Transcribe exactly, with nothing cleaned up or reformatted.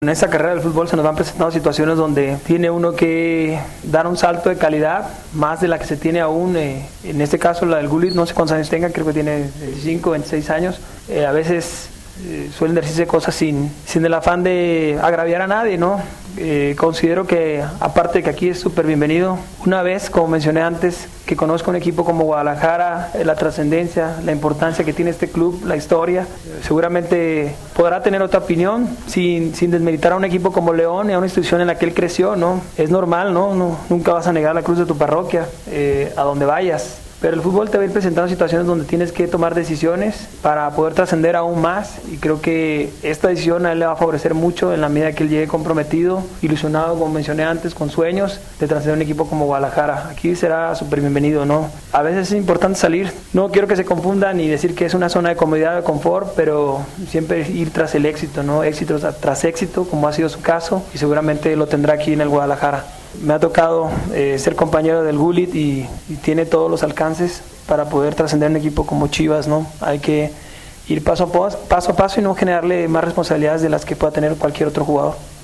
En esta carrera del fútbol se nos van presentando situaciones donde tiene uno que dar un salto de calidad, más de la que se tiene aún, eh, en este caso la del Gullit, no sé cuántos años tenga, creo que tiene veinticinco, veintiséis años, eh, a veces eh, suelen decirse cosas sin, sin el afán de agraviar a nadie, ¿no? Eh, considero que, aparte de que aquí es súper bienvenido, una vez, como mencioné antes, que conozco un equipo como Guadalajara, eh, la trascendencia, la importancia que tiene este club, la historia, eh, seguramente podrá tener otra opinión, sin, sin desmeritar a un equipo como León y a una institución en la que él creció, ¿no? Es normal, ¿no? no nunca vas a negar la cruz de tu parroquia, eh, a donde vayas. Pero el fútbol te va a ir presentando situaciones donde tienes que tomar decisiones para poder trascender aún más, y creo que esta decisión a él le va a favorecer mucho en la medida que él llegue comprometido, ilusionado, como mencioné antes, con sueños de trascender un equipo como Guadalajara. Aquí será súper bienvenido, ¿no? A veces es importante salir, no quiero que se confundan y decir que es una zona de comodidad, de confort, pero siempre ir tras el éxito, ¿no? Éxito tras éxito, como ha sido su caso, y seguramente lo tendrá aquí en el Guadalajara. Me ha tocado eh, ser compañero del Gullit y, y tiene todos los alcances para poder trascender un equipo como Chivas, ¿no? Hay que ir paso a paso, paso a paso y no generarle más responsabilidades de las que pueda tener cualquier otro jugador.